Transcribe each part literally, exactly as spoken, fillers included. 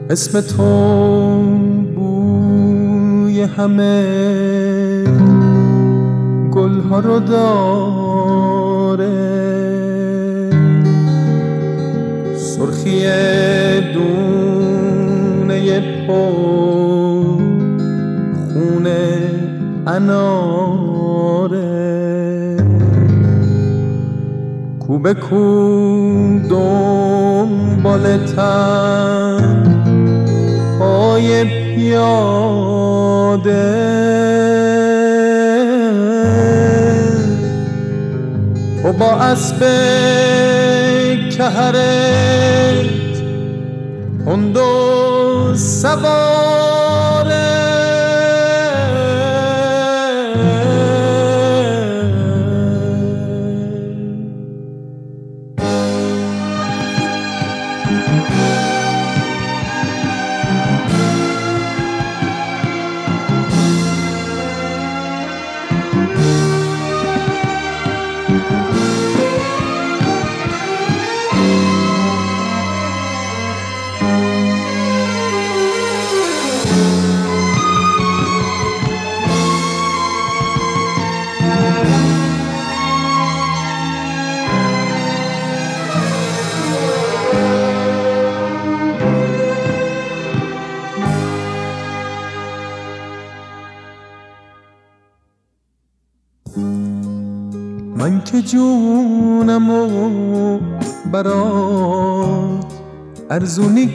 اسم تو بوی همه گلها رو داره، سرخی دونه پو خونه اناره، کو به کو دنبالتن پای پیاده، تو با اسب کهرت تند و سواره، من که جونمو برات ارزونی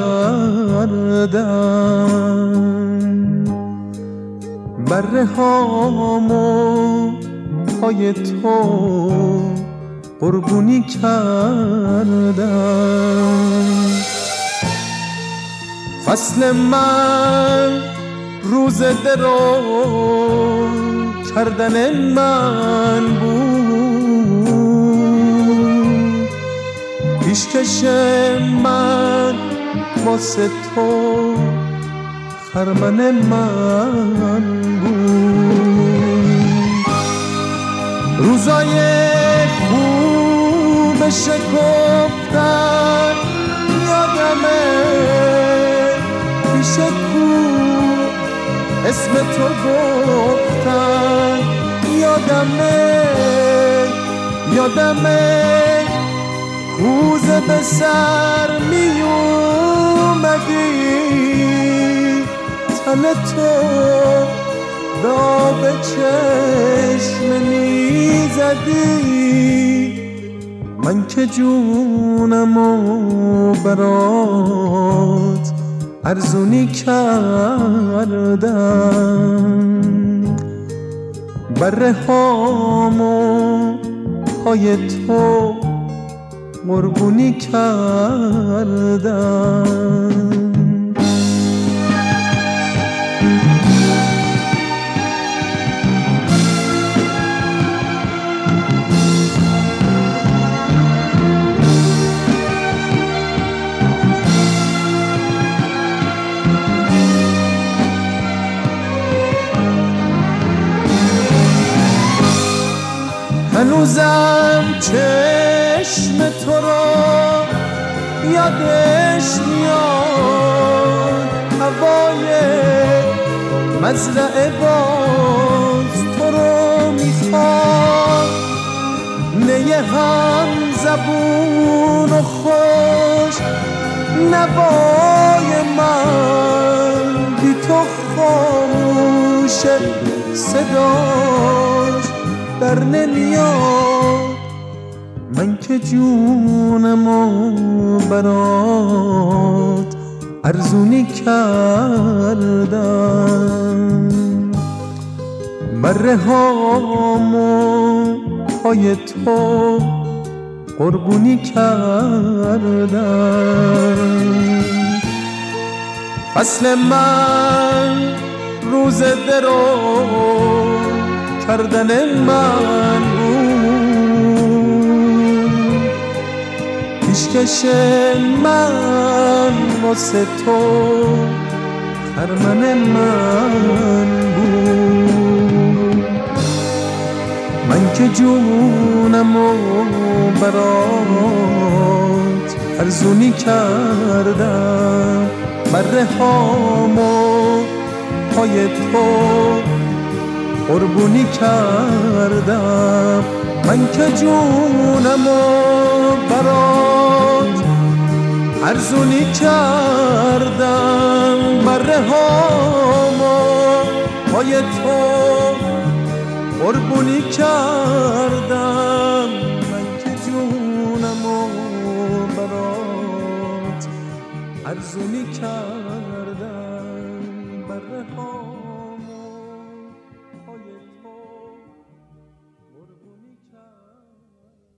کردم، بره هامو پای تو قربونی کردم. فصل من روز درو کردن من بود، پیشکش من واسه تو خرمن من بود. روزای خوب شکفتن یادمه، پیش کو اسم تو گفتن یادمه، یادمه کوزه به سر می اومدی، تن تو به آب چشم می زدی. من که جونمو برات ارزونی کردم، بره هامو پای تو قربونی کردم. هنوزم چشم تو رو یادش میاد، هوای مزرعه باز تو رو میخواد، نیه هم زبون و خوش نوای من بی تو خاموشه، صداش در نمیاد. من که جونمو برات ارزونی کردم، بره هامو پای تو قربونی کردم. فصل من روز درو کردن من بود، پیشکش من واسه تو خرمن من بود. من که جونمو برات ارزونی کردم، بره هامو پای تو قربونی کردم، من که جونمو برات ارزونی کردم. بره هامو پای تو قربونی کردم، من که جونمو برات ارزونی کردم. بره هامو